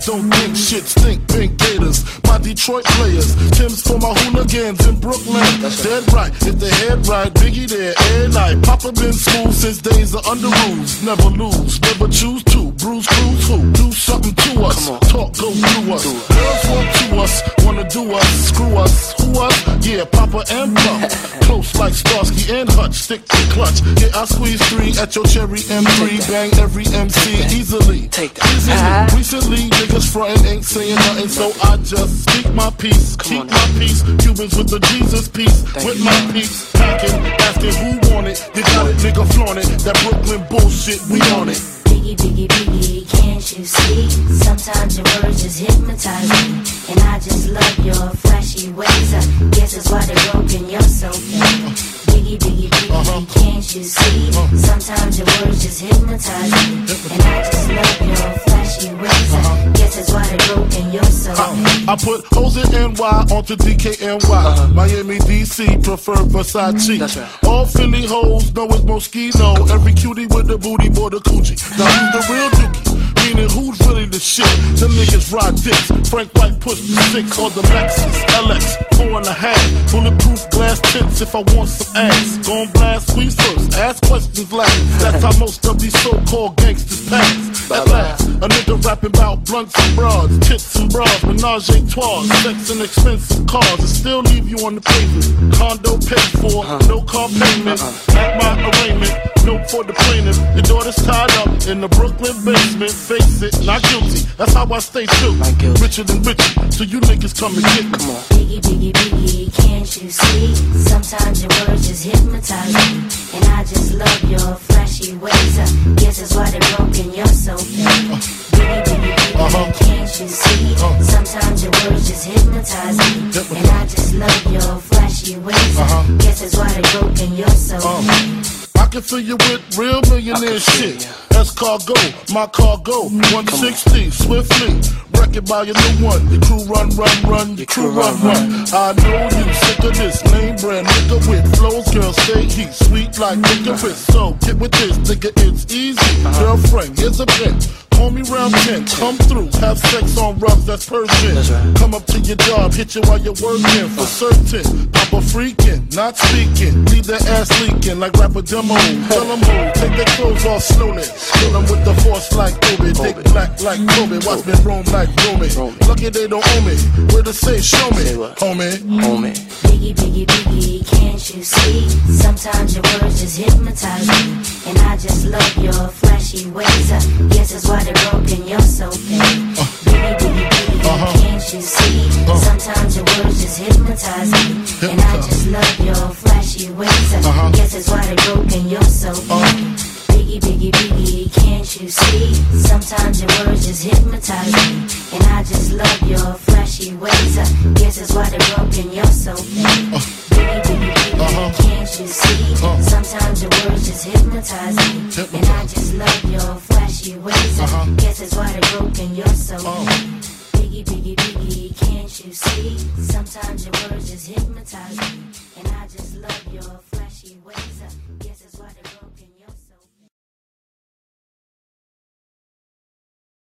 don't think shit stink, pink gators. My Detroit players, Tim's for my hooligans in Brooklyn. Dead right, if they head right, Biggie there, every night. Papa been smooth since days of under rules. Never lose, never choose to. Bruise, cruise, who? Do something to us. Talk, go through us. Girls want to us, wanna do us, screw us. Who us? Yeah, Papa and Pop. Close like Starsky and Hutch, stick to clutch. Yeah, I squeeze 3 at your cherry M3. Bang every MC easily. Easily. Recently, niggas frontin' ain't saying nothing, so I just speak my peace, keep my peace. Cubans with the Jesus peace, with my peace. Packing, asking who want it. You got it, nigga, flaunt it. That Brooklyn bullshit, we on it. Biggie, Biggie, Biggie, can't you see? Sometimes your words just hypnotize me, and I just love your flashy ways. I guess that's why they're broken, you're so fake. Biggie, Biggie, Biggie, can't you see? Sometimes your words just hypnotize me, and I just love your flashy ways. I guess that's why they're broken, you're so fake. I put hoes in NY onto DKNY. Miami, DC, prefer Versace. That's right. All Philly hoes know it's Moschino. Every cutie with the booty, boy, the coochie. Now who's the real dookie? Meaning who's really the shit? Them niggas ride dicks. Frank White pushed the 6 or the Lexus LX 4.5. Bulletproof glass tips if I want some ass. Gon' blast squeeze first, ask questions last. That's how most of these so-called gangsters pass. At last, a nigga rapping about blunts and broads, tits and bras, menage a trois, sex and expensive cars, and still leave you on the pavement. Condo paid for, no car payment. At my arraignment, note for the plaintiff. Your daughter's tied up in the Brooklyn basement. Face it, not guilty. That's how I stay true. Richer than richer, so you niggas come and get me. Come on. Biggie, Biggie, Biggie, can't you see? Sometimes your words just hypnotize me, and I just love your flashy ways. I guess that's why they're broken, you're so fake. Biggie, Biggie, Biggie, can't you see? Sometimes your words just hypnotize me, and I just love your flashy ways. I guess that's why they're broken, you're so fake. I can fill you with real millionaire shit. S-Cargo, my cargo, 160, swiftly. Wreck it by your new one. Your crew run, your crew run. I know you sick of this name brand nigga with flows. Girl, say he's sweet like licorice. So get with this, nigga, it's easy. Girlfriend, here's a pen. Call me round 10, come through, have sex on rough, that's Persian. Right. Come up to your job, hit you while you're working, for certain. Papa freaking, not speaking, leave their ass leaking like rapper demo. Tell them who, take their clothes off slowly. Kill them with the force like Obi, dick black like Kobe, watch me roam like Romy. Lucky they don't owe me, where to say, show me, homie. Biggie, Biggie, Biggie, can't you see? Sometimes your words just hypnotize me, and I just love your flashy ways. I guess that's why they're broken, you're so fake. Biggie, Biggie, Biggie, can't you see? Sometimes your words just hypnotize me, and I just love your flashy ways. I guess that's why they're broken, you're so fake. Biggie, Biggie, Biggie, can't you see? Sometimes your words just hypnotize me, and I just love your flashy ways. I guess that's why they're broken, you're so fake. Biggie, Biggie, Biggie, can't you see? Sometimes your words just hypnotize me, and I just love your flashy ways. I guess that's why they're broken, you're so fake. Biggie, Biggie, Biggie, can't you see? Sometimes your words just hypnotize me, and I just love your flashy ways. I guess that's why they're broken.